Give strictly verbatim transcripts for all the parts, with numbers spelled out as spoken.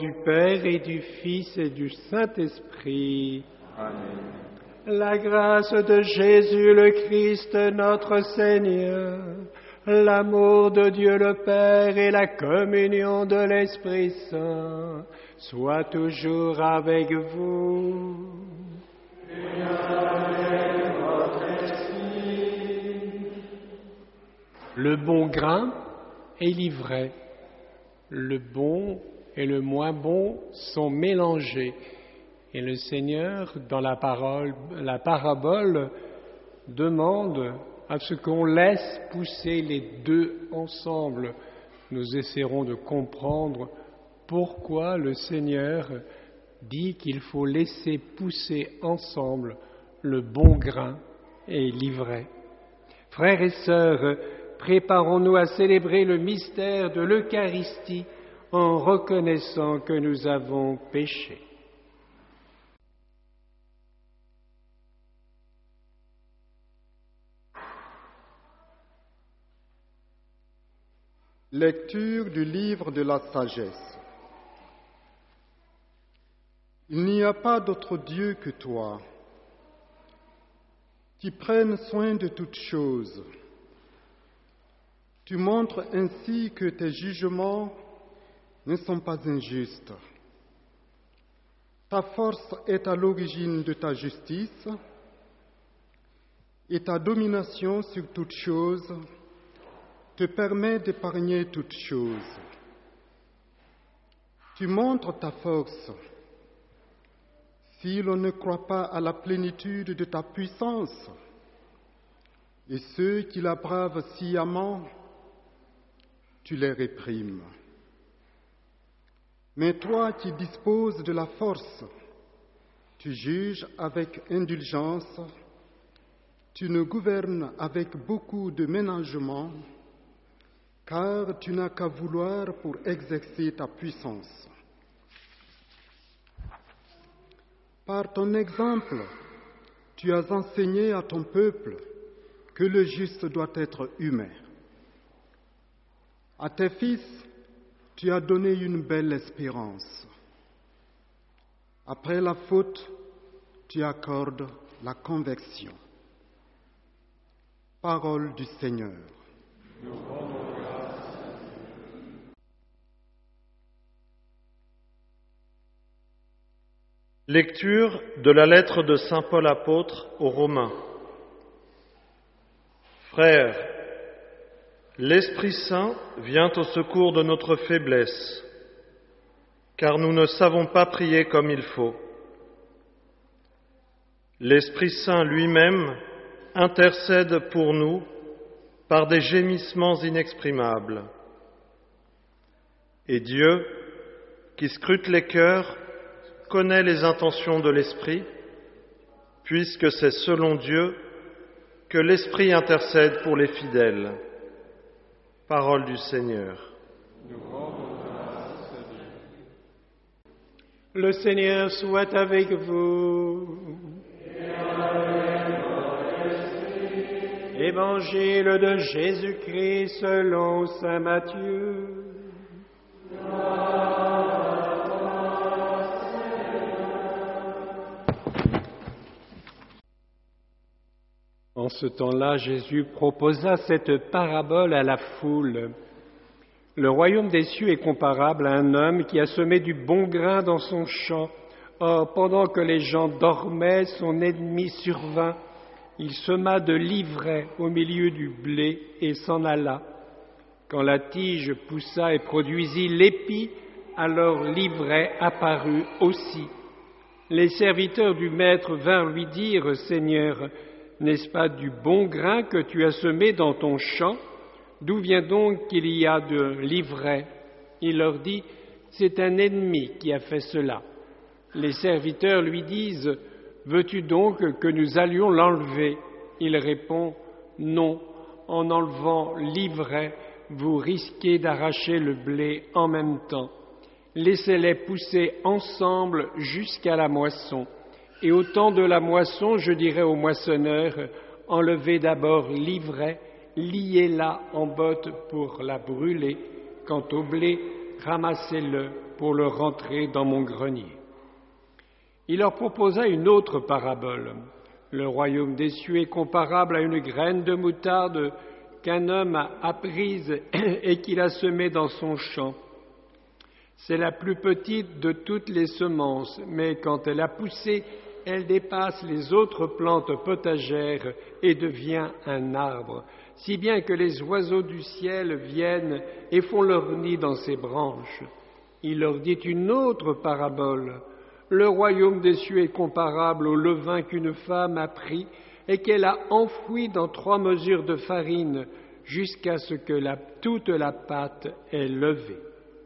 du Père et du Fils et du Saint-Esprit. Amen. La grâce de Jésus le Christ, notre Seigneur, l'amour de Dieu le Père et la communion de l'Esprit Saint soient toujours avec vous. Et avec votre esprit. Le bon grain et l'ivraie, le bon et le moins bon sont mélangés. Et le Seigneur, dans la, parole, la parabole, demande à ce qu'on laisse pousser les deux ensemble. Nous essaierons de comprendre pourquoi le Seigneur dit qu'il faut laisser pousser ensemble le bon grain et l'ivraie. Frères et sœurs, préparons-nous à célébrer le mystère de l'Eucharistie en reconnaissant que nous avons péché. Lecture du livre de la sagesse. Il n'y a pas d'autre Dieu que toi, qui prenne soin de toutes choses. Tu montres ainsi que tes jugements ne sont pas injustes. Ta force est à l'origine de ta justice et ta domination sur toutes choses te permet d'épargner toutes choses. Tu montres ta force. Si l'on ne croit pas à la plénitude de ta puissance, et ceux qui la bravent sciemment, tu les réprimes. Mais toi qui disposes de la force, tu juges avec indulgence, tu nous gouvernes avec beaucoup de ménagement, car tu n'as qu'à vouloir pour exercer ta puissance. Par ton exemple, tu as enseigné à ton peuple que le juste doit être humain. À tes fils, tu as donné une belle espérance. Après la faute, tu accordes la conversion. Parole du Seigneur. Lecture de la lettre de saint Paul apôtre aux Romains. Frères, l'Esprit Saint vient au secours de notre faiblesse, car nous ne savons pas prier comme il faut. L'Esprit Saint lui-même intercède pour nous par des gémissements inexprimables. Et Dieu, qui scrute les cœurs, connaît les intentions de l'Esprit, puisque c'est selon Dieu que l'Esprit intercède pour les fidèles. Parole du Seigneur. Le Seigneur soit avec vous. Évangile de Jésus-Christ selon saint Matthieu. En ce temps-là, Jésus proposa cette parabole à la foule. Le royaume des cieux est comparable à un homme qui a semé du bon grain dans son champ. Or, pendant que les gens dormaient, son ennemi survint. Il sema de l'ivraie au milieu du blé et s'en alla. Quand la tige poussa et produisit l'épi, alors l'ivraie apparut aussi. Les serviteurs du maître vinrent lui dire, « Seigneur, n'est-ce pas du bon grain que tu as semé dans ton champ? D'où vient donc qu'il y a de l'ivraie ?» Il leur dit, « C'est un ennemi qui a fait cela. » Les serviteurs lui disent, « Veux-tu donc que nous allions l'enlever ?» Il répond, « Non, en enlevant l'ivraie, vous risquez d'arracher le blé en même temps. Laissez-les pousser ensemble jusqu'à la moisson. Et au temps de la moisson, je dirai aux moissonneurs, enlevez d'abord l'ivraie, liez-la en botte pour la brûler. Quant au blé, ramassez-le pour le rentrer dans mon grenier. » Il leur proposa une autre parabole. Le royaume des cieux est comparable à une graine de moutarde qu'un homme a prise et qu'il a semée dans son champ. C'est la plus petite de toutes les semences, mais quand elle a poussé, elle dépasse les autres plantes potagères et devient un arbre, si bien que les oiseaux du ciel viennent et font leur nid dans ses branches. Il leur dit une autre parabole. Le royaume des cieux est comparable au levain qu'une femme a pris et qu'elle a enfoui dans trois mesures de farine jusqu'à ce que la, toute la pâte est levée.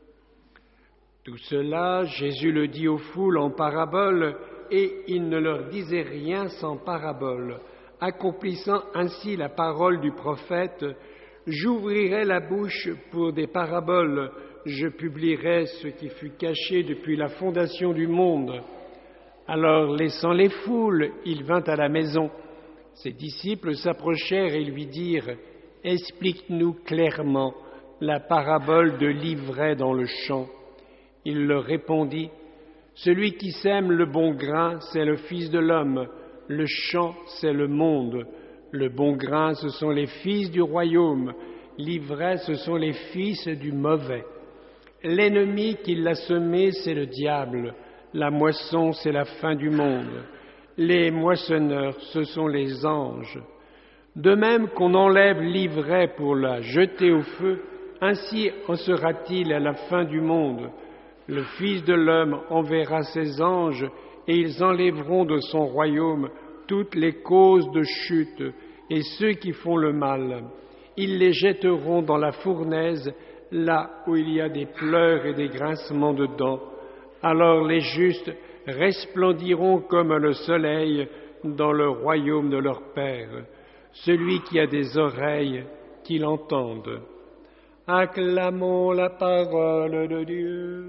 Tout cela, Jésus le dit aux foules en parabole, et il ne leur disait rien sans parabole, accomplissant ainsi la parole du prophète « J'ouvrirai la bouche pour des paraboles, je publierai ce qui fut caché depuis la fondation du monde. » Alors, laissant les foules, il vint à la maison. Ses disciples s'approchèrent et lui dirent « Explique-nous clairement la parabole de l'ivraie dans le champ. » Il leur répondit « Celui qui sème le bon grain, c'est le Fils de l'homme. Le champ, c'est le monde. Le bon grain, ce sont les fils du royaume. L'ivraie, ce sont les fils du mauvais. L'ennemi qui l'a semé, c'est le diable. La moisson, c'est la fin du monde. Les moissonneurs, ce sont les anges. De même qu'on enlève l'ivraie pour la jeter au feu, ainsi en sera-t-il à la fin du monde. Le Fils de l'homme enverra ses anges, et ils enlèveront de son royaume toutes les causes de chute et ceux qui font le mal. Ils les jetteront dans la fournaise, là où il y a des pleurs et des grincements de dents. Alors les justes resplendiront comme le soleil dans le royaume de leur Père. Celui qui a des oreilles, qu'il entende. Acclamons la parole de Dieu.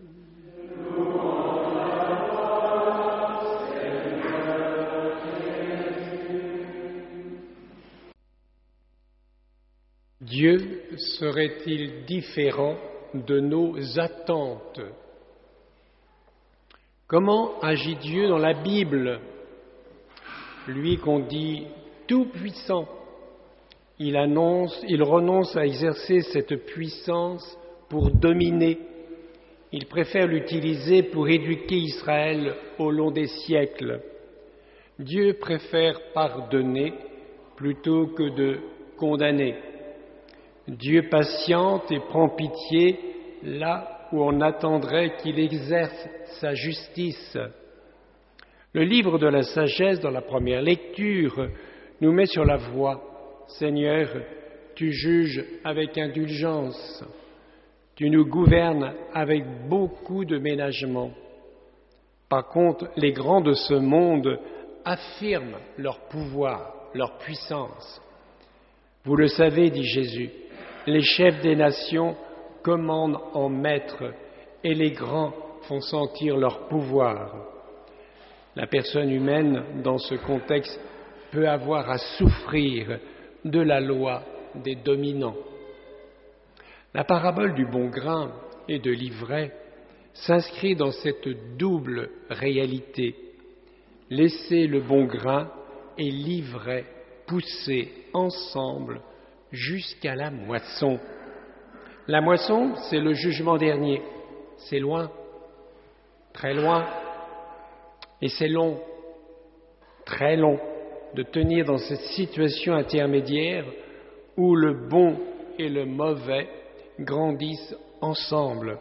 Dieu serait-il différent de nos attentes? Comment agit Dieu dans la Bible? Lui qu'on dit tout-puissant, il annonce, il renonce à exercer cette puissance pour dominer. Il préfère l'utiliser pour éduquer Israël au long des siècles. Dieu préfère pardonner plutôt que de condamner. Dieu patiente et prend pitié là où on attendrait qu'il exerce sa justice. Le livre de la sagesse, dans la première lecture, nous met sur la voie. Seigneur, tu juges avec indulgence, tu nous gouvernes avec beaucoup de ménagement. Par contre, les grands de ce monde affirment leur pouvoir, leur puissance. Vous le savez, dit Jésus, les chefs des nations commandent en maître et les grands font sentir leur pouvoir. La personne humaine, dans ce contexte, peut avoir à souffrir de la loi des dominants. La parabole du bon grain et de l'ivraie s'inscrit dans cette double réalité. Laisser le bon grain et l'ivraie pousser ensemble jusqu'à la moisson. La moisson, c'est le jugement dernier. C'est loin, très loin, et c'est long, très long, de tenir dans cette situation intermédiaire où le bon et le mauvais grandissent ensemble,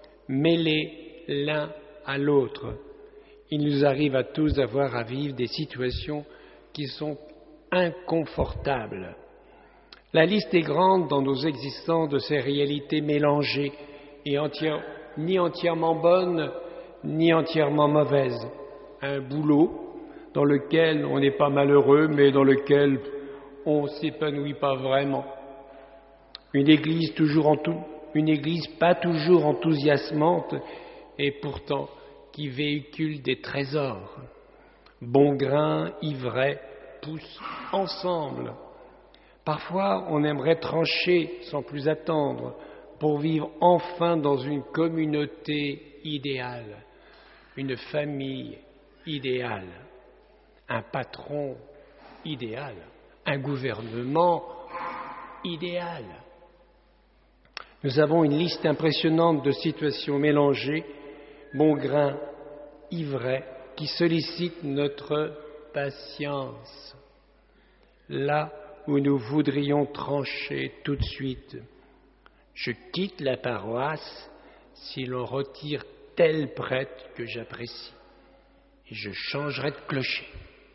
mêlés l'un à l'autre. Il nous arrive à tous d'avoir à vivre des situations qui sont inconfortables. La liste est grande dans nos existences de ces réalités mélangées et entière, ni entièrement bonnes, ni entièrement mauvaises. Un boulot dans lequel on n'est pas malheureux, mais dans lequel on ne s'épanouit pas vraiment. Une église, toujours en tout, une église pas toujours enthousiasmante et pourtant qui véhicule des trésors. Bon grain, ivraie, poussent ensemble. Parfois, on aimerait trancher sans plus attendre pour vivre enfin dans une communauté idéale, une famille idéale, un patron idéal, un gouvernement idéal. Nous avons une liste impressionnante de situations mélangées, bon grain, ivraie, qui sollicitent notre patience. Là où nous voudrions trancher tout de suite, je quitte la paroisse si l'on retire tel prêtre que j'apprécie, et je changerai de clocher.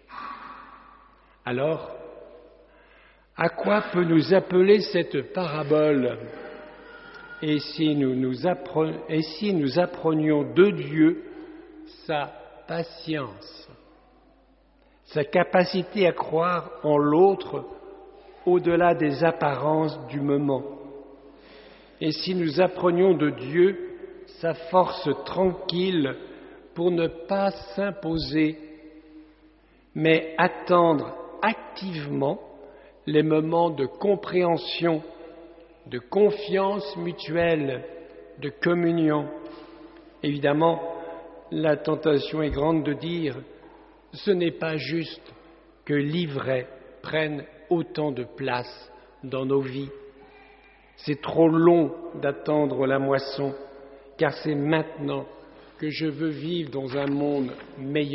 Alors, à quoi peut nous appeler cette parabole ? Et si nous nous, appre- et si nous apprenions de Dieu sa patience, sa capacité à croire en l'autre au-delà des apparences du moment, et si nous apprenions de Dieu sa force tranquille pour ne pas s'imposer, mais attendre activement les moments de compréhension, de confiance mutuelle, de communion. Évidemment, la tentation est grande de dire « ce n'est pas juste que l'ivraie prenne autant de place dans nos vies. C'est trop long d'attendre la moisson, car c'est maintenant que je veux vivre dans un monde meilleur. »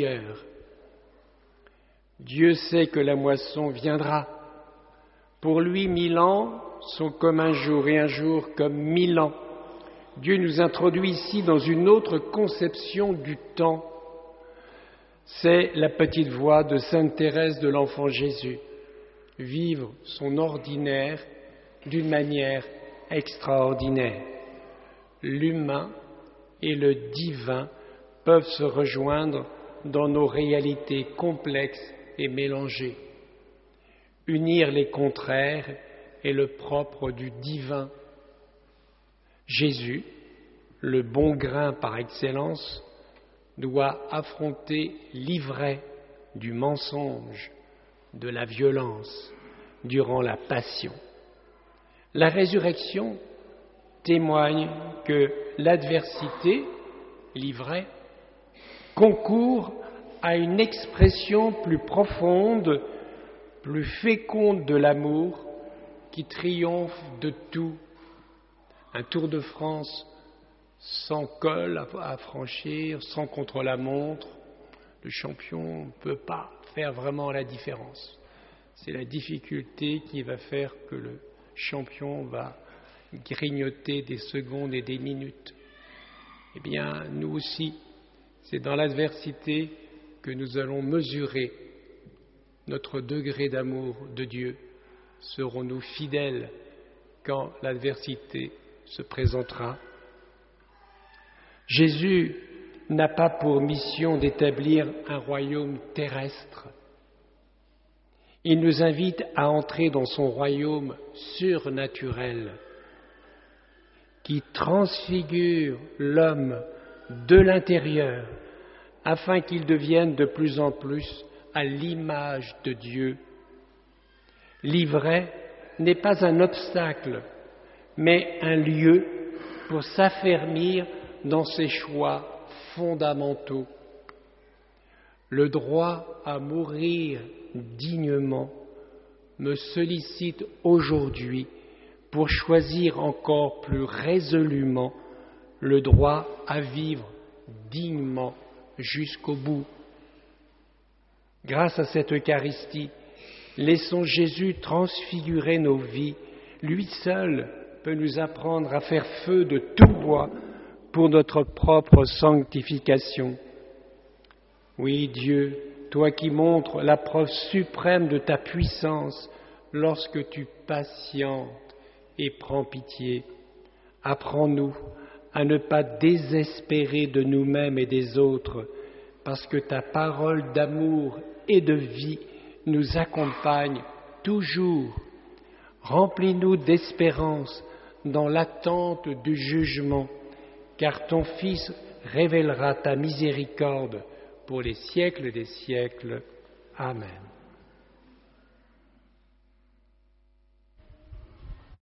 Dieu sait que la moisson viendra. Pour lui, mille ans sont comme un jour et un jour comme mille ans. Dieu nous introduit ici dans une autre conception du temps. C'est la petite voix de Sainte Thérèse de l'Enfant Jésus. Vivre son ordinaire d'une manière extraordinaire. L'humain et le divin peuvent se rejoindre dans nos réalités complexes et mélangées. Unir les contraires est le propre du divin. Jésus, le bon grain par excellence, doit affronter l'ivraie du mensonge, de la violence, durant la passion. La résurrection témoigne que l'adversité, l'ivraie, concourt à une expression plus profonde, plus féconde de l'amour qui triomphe de tout. Un Tour de France sans col à franchir, sans contre-la-montre, le champion ne peut pas faire vraiment la différence. C'est la difficulté qui va faire que le champion va grignoter des secondes et des minutes. Eh bien, nous aussi, c'est dans l'adversité que nous allons mesurer notre degré d'amour de Dieu. Serons-nous fidèles quand l'adversité se présentera? Jésus n'a pas pour mission d'établir un royaume terrestre. Il nous invite à entrer dans son royaume surnaturel qui transfigure l'homme de l'intérieur afin qu'il devienne de plus en plus à l'image de Dieu. L'ivraie n'est pas un obstacle, mais un lieu pour s'affermir dans ses choix fondamentaux. Le droit à mourir dignement me sollicite aujourd'hui pour choisir encore plus résolument le droit à vivre dignement jusqu'au bout. Grâce à cette Eucharistie, laissons Jésus transfigurer nos vies. Lui seul peut nous apprendre à faire feu de tout bois pour notre propre sanctification. Oui, Dieu, toi qui montres la preuve suprême de ta puissance lorsque tu patientes et prends pitié, apprends-nous à ne pas désespérer de nous-mêmes et des autres, parce que ta parole d'amour et de vie nous accompagne toujours. Remplis-nous d'espérance dans l'attente du jugement, car ton Fils révélera ta miséricorde pour les siècles des siècles. Amen.